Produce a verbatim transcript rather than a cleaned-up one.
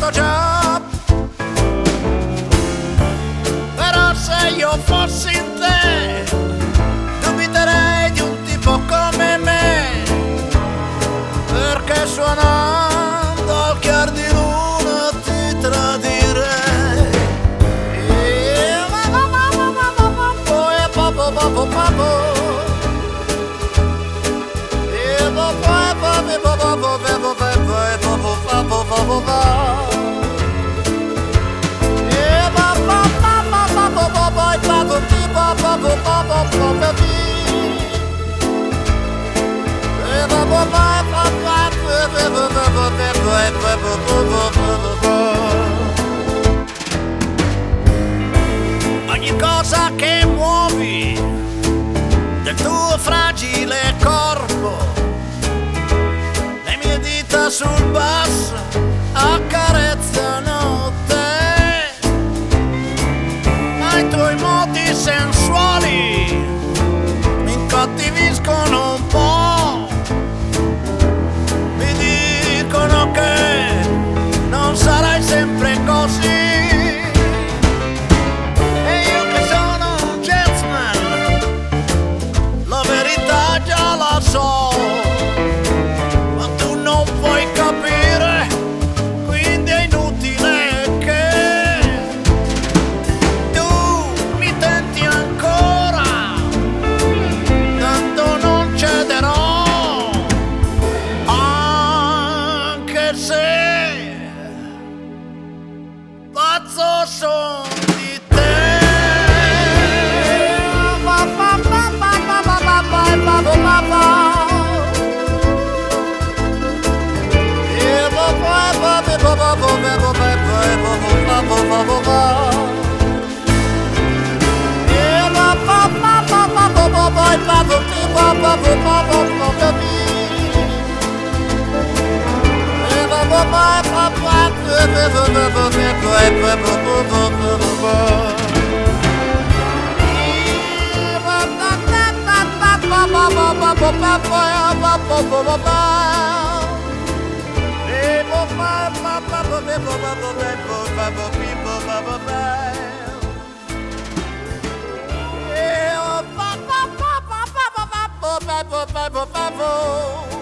fatto già. Però se io fossi in te dubiterei di un tipo come me, perché suonando al chiar di luna ti tradirei. Ogni cosa che muovi del tuo fragile corpo, le mie dita sul basso accarezzano te, ma i tuoi modi sensuali mi incattiviscono un po', mi dicono che non sarai sempre così. Ma tu non puoi capire, quindi è inutile che tu mi tenti ancora, tanto non cederò, anche se pazzo son di te. Yeah,